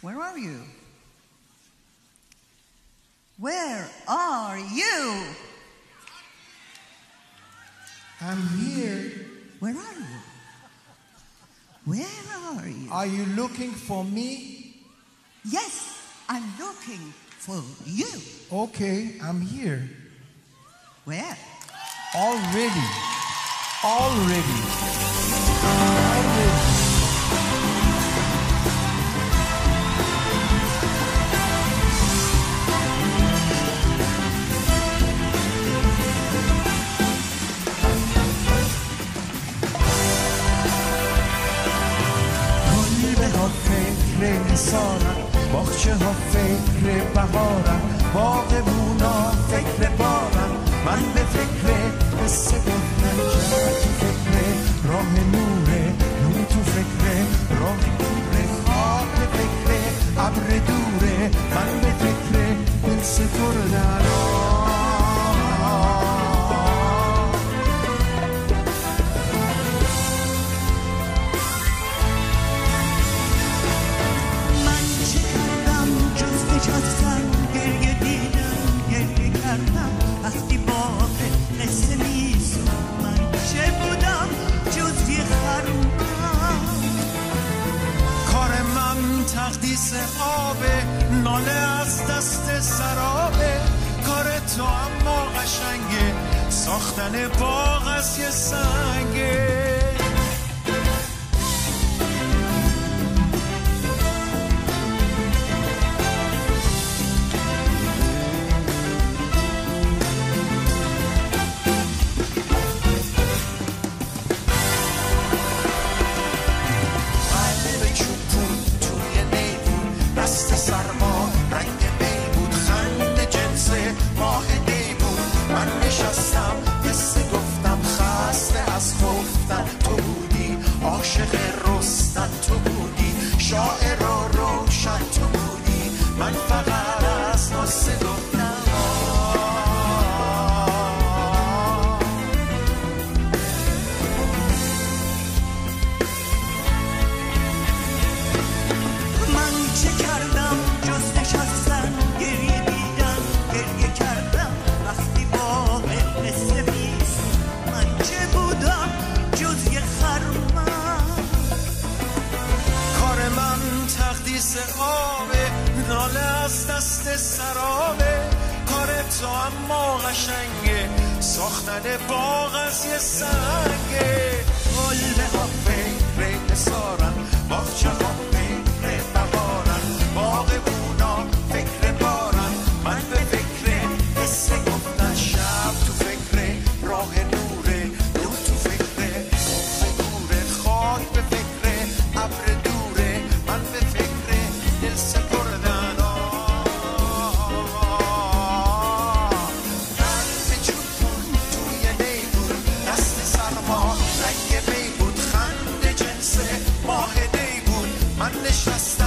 Where are you? Where are you? I'm here. Where are you? Where are you? Are you looking for me? Yes, I'm looking for you. Okay, I'm here. Where? Already. فکر سالم باغچه ها فکر بهارم باغبونا فکر بارم من به فکر قصه گفتن شهر تو فکر راه نوره نور تو فکر راه نوره خواب به فکر ابر دوره من به فکر دل ستردن گریه دیدم گریه کردم وقتی باغ قصه میسون من چه بودم جز یه خروم کار من تقدیس آبه ناله از دست سرابه کار تو اما قشنگه ساختن باغ از یه سنگه عاشق رستن تو بودی شاعر و روشن تو بودی من فقط از واسه گفتم من چه کردم جز نشستن گریه دیدم گریه کردم وقتی باغ قصه میسون من چه بودم جز یه خروم تقدیس آبه ناله از دست سرابه کار تو اما قشنگه ساختن باغ از یه سنگه قلبه ها فکر نثارن باغچه ها فکر بهارن باغبونا فکر بارن من به فکر قصه گفتن شب تو فکر راه نوره نور تو فکر فکر خاک به فکر ابر دوره من به فکر دل سپردن قلب جون توی نیبون دست سرما رنگ بیبود خنده جنس ماه دیبون من نشستم